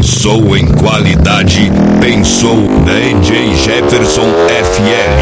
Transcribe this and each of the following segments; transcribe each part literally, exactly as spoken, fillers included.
Pensou em qualidade, pensou D J Jefferson F L.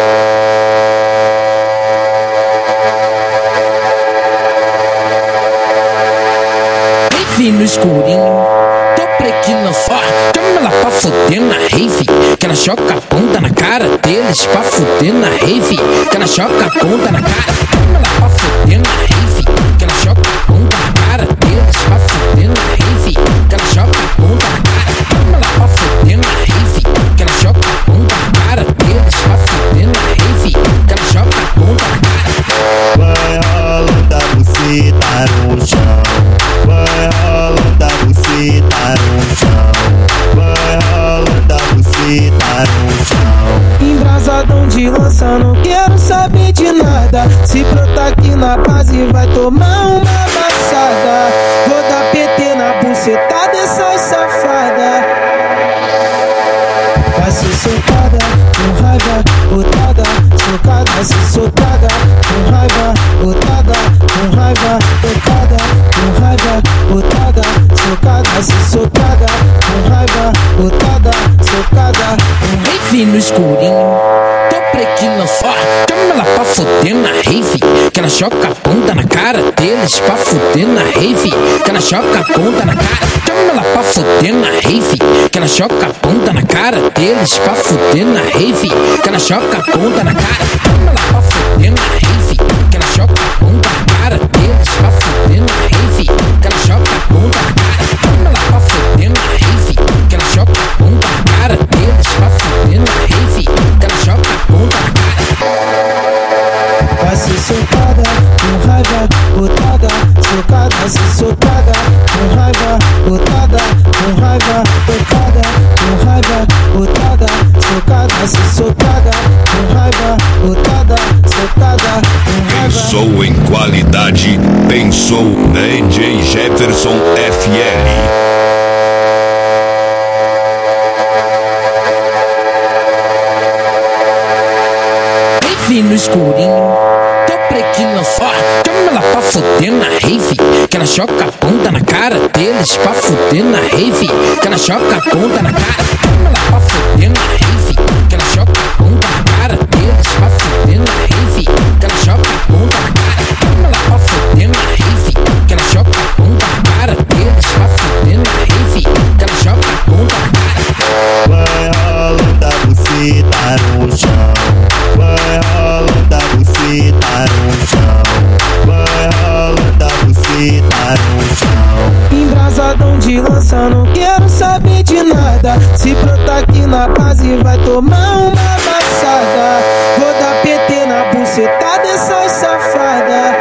Rave no escurinho, tô pretinho só, chama ela pra foder na rave, que ela choca a ponta na cara deles pra foder na rave, que ela choca a ponta na cara, chama ela pra foder na rave, que ela choca a ponta na cara deles pra foder na rave, que ela choca a ponta na cara, chama ela pra foder na rave, que ela choca a ponta na cara deles pra foder na rave, que ela choca a ponta na cara. Vai rolando a buceta no chão, vai rolando a buceta no chão, vai rolando a buceta no chão. Embrasadão de lança, não quero saber de nada. Se brotar aqui na base vai tomar uma amassada. Vou dar P T na buceta dessas safadas. Vai ser soltada, com raiva, botada, socada. Vai ser soltada, com raiva, botada, com raiva, tocada, com raiva, botada, socada. Vai ser soltada, com raiva, botada, socada. Rave no escurinho, tô pretinho só, chama ela pra foder na rave, que ela choca a ponta na cara deles pra foder na rave, que ela choca a ponta na cara, chama ela pra foder na rave, que ela choca a ponta na cara deles pra foder na rave, que ela choca a ponta na cara, chama ela pra foder na rave, que ela choca a ponta na cara deles pra foder na rave, que ela choca a ponta na cara, chama ela pra foder na rave, que ela choca a ponta na cara deles pra foder na rave, que ela choca a ponta na cara. Vai ser soltada, com raiva, botada, socada. Vai ser soltada, com raiva, botada, com raiva, tocada, com raiva, botada, socada. Vai ser soltada, com raiva, botada, socada, com raiva. Pensou em qualidade, pensou D J Jefferson F L. Rave no escurinho, tô pretinho só, chama ela pra foder na rave, que ela choca a ponta na cara deles pra foder na rave, que ela choca a ponta na cara, chama ela pra foder na rave, que ela choca a ponta na cara deles pra foder na rave, que ela choca a ponta na cara, chama ela pra foder na rave, que ela choca a ponta na cara deles pra foder na rave, que ela choca a ponta na cara. Vai rolando a buceta no chão, vai rolando a buceta no chão, vai rolando a buceta no chão. Embrasadão de lança, não quero saber de nada. Se brotar aqui na base vai tomar uma amassada. Vou dar P T na buceta dessas safadas.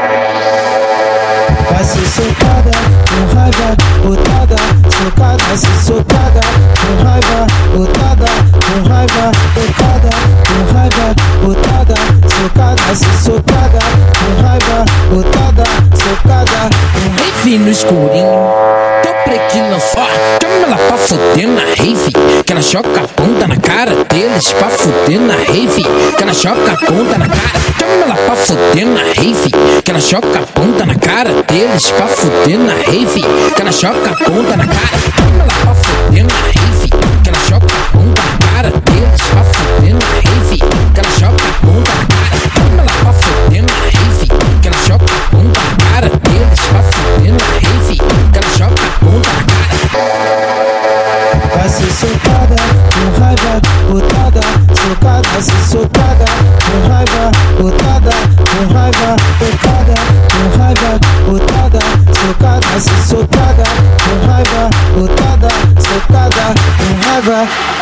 Vai ser soltada, com raiva, botada, socada. Vai ser soltada, com raiva, botada, com raiva, tocada, com raiva, botada, socada. Vai ser soltada, com raiva, botada, socada. Rave no escurinho, tô pretinho só, chama ela pra foder na rave, que ela choca a ponta na cara deles pra foder na rave, que ela choca a ponta na cara, chama ela pra foder na rave, que ela choca a ponta na cara deles pra foder na rave, que ela choca a ponta na cara, chama ela pra foder na rave, que ela choca a ponta na cara deles pra foder na rave, que ela choca a ponta na cara, chama ela pra foder na rave, que ela choca a ponta na cara deles pra foder na rave, que ela choca a ponta na cara. Vai ser soltada, com raiva, botada, socada. Vai ser soltada, com raiva, botada, com raiva, tocada, com raiva, botada, socada. Vai ser soltada, com raiva, botada, socada, com raiva.